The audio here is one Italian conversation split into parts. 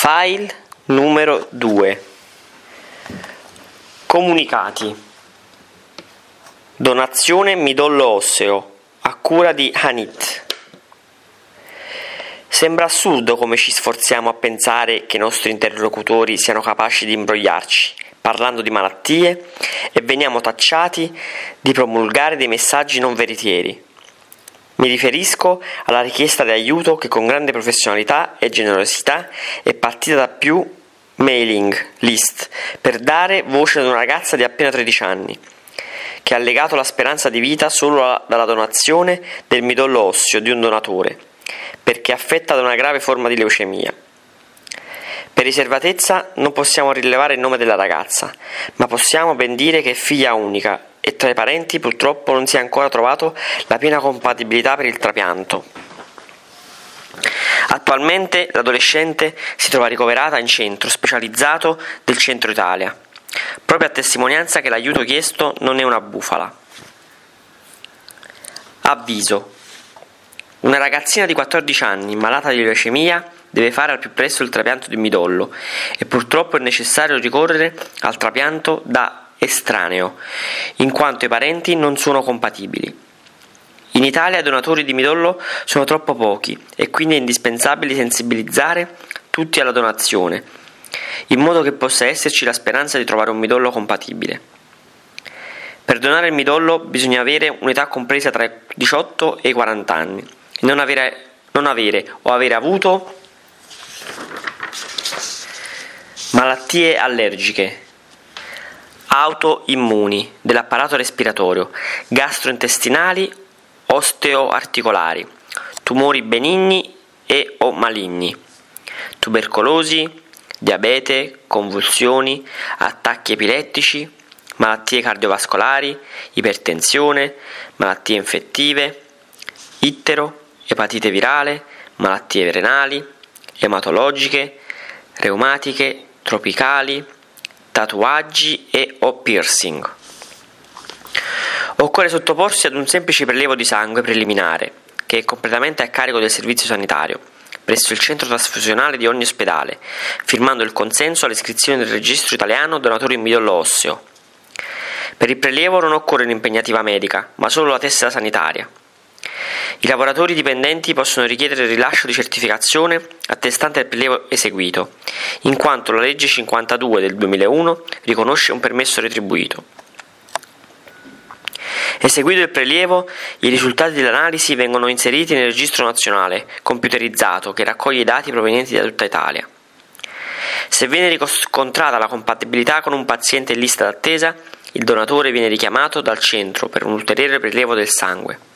File numero 2. Comunicati. Donazione midollo osseo a cura di Hanit. Sembra assurdo come ci sforziamo a pensare che i nostri interlocutori siano capaci di imbrogliarci, parlando di malattie, e veniamo tacciati di promulgare dei messaggi non veritieri. Mi riferisco alla richiesta di aiuto che con grande professionalità e generosità è partita da più mailing list per dare voce ad una ragazza di appena 13 anni, che ha legato la speranza di vita solo dalla donazione del midollo osseo di un donatore, perché è affetta da una grave forma di leucemia. Per riservatezza non possiamo rilevare il nome della ragazza, ma possiamo ben dire che è figlia unica e tra i parenti purtroppo non si è ancora trovato la piena compatibilità per il trapianto. Attualmente l'adolescente si trova ricoverata in centro specializzato del centro Italia, proprio a testimonianza che l'aiuto chiesto non è una bufala. Avviso: una ragazzina di 14 anni malata di leucemia deve fare al più presto il trapianto di midollo e purtroppo è necessario ricorrere al trapianto da estraneo, in quanto i parenti non sono compatibili. In Italia i donatori di midollo sono troppo pochi e quindi è indispensabile sensibilizzare tutti alla donazione, in modo che possa esserci la speranza di trovare un midollo compatibile. Per donare il midollo bisogna avere un'età compresa tra i 18 e i 40 anni e non avere o avere avuto malattie allergiche, autoimmuni dell'apparato respiratorio, gastrointestinali, osteoarticolari, tumori benigni e o maligni, tubercolosi, diabete, convulsioni, attacchi epilettici, malattie cardiovascolari, ipertensione, malattie infettive, ittero, epatite virale, malattie renali, ematologiche, reumatiche, tropicali, tatuaggi e o piercing. Occorre sottoporsi ad un semplice prelievo di sangue preliminare, che è completamente a carico del servizio sanitario, presso il centro trasfusionale di ogni ospedale, firmando il consenso all'iscrizione del registro italiano donatori in midollo osseo. Per il prelievo non occorre un'impegnativa medica, ma solo la tessera sanitaria. I lavoratori dipendenti possono richiedere il rilascio di certificazione attestante il prelievo eseguito, in quanto la legge 52 del 2001 riconosce un permesso retribuito. Eseguito il prelievo, i risultati dell'analisi vengono inseriti nel registro nazionale computerizzato che raccoglie i dati provenienti da tutta Italia. Se viene riscontrata la compatibilità con un paziente in lista d'attesa, il donatore viene richiamato dal centro per un ulteriore prelievo del sangue.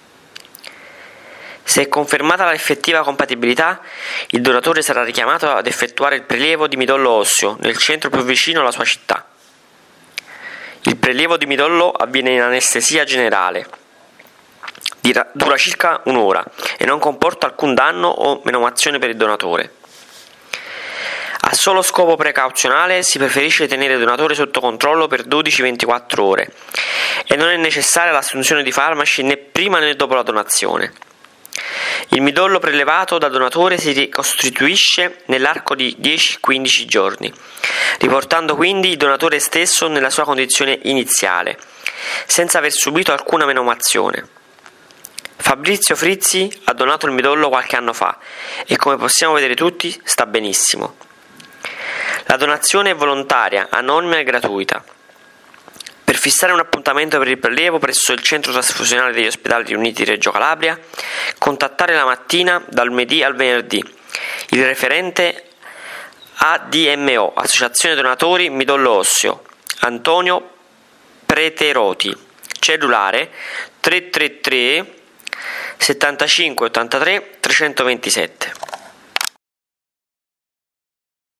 Se è confermata l'effettiva compatibilità, il donatore sarà richiamato ad effettuare il prelievo di midollo osseo nel centro più vicino alla sua città. Il prelievo di midollo avviene in anestesia generale, dura circa un'ora e non comporta alcun danno o menomazione per il donatore. A solo scopo precauzionale si preferisce tenere il donatore sotto controllo per 12-24 ore e non è necessaria l'assunzione di farmaci né prima né dopo la donazione. Il midollo prelevato dal donatore si ricostituisce nell'arco di 10-15 giorni, riportando quindi il donatore stesso nella sua condizione iniziale, senza aver subito alcuna menomazione. Fabrizio Frizzi ha donato il midollo qualche anno fa e, come possiamo vedere tutti, sta benissimo. La donazione è volontaria, anonima e gratuita. Per fissare un appuntamento per il prelievo presso il centro trasfusionale degli ospedali riuniti di Reggio Calabria, contattare la mattina dal lunedì al venerdì il referente ADMO, Associazione Donatori Midollo Osseo, Antonio Preteroti, cellulare 333 75 83 327.